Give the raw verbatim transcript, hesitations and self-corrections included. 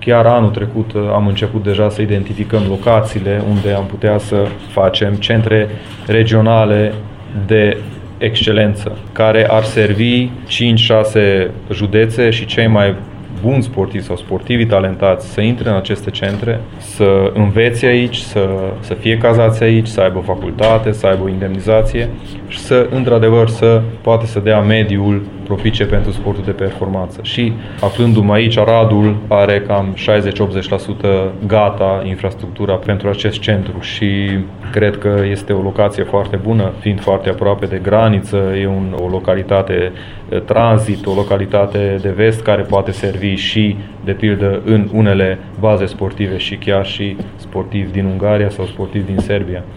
chiar anul trecut am început deja să identificăm locațiile unde am putea să facem centre regionale de excelență, care ar servi cinci șase județe și cei mai buni sportivi sau sportivii talentați să intre în aceste centre, să învețe aici, să, să fie cazați aici, să aibă facultate, să aibă o indemnizație și să, într-adevăr, să poate să dea mediul propice pentru sportul de performanță. Și aflându-mă aici, Aradul are cam șaizeci-optzeci la sută gata infrastructura pentru acest centru și cred că este o locație foarte bună, fiind foarte aproape de graniță, e un, o localitate tranzit, o localitate de vest care poate servi și, de pildă, în unele baze sportive și chiar și sportivi din Ungaria sau sportivi din Serbia.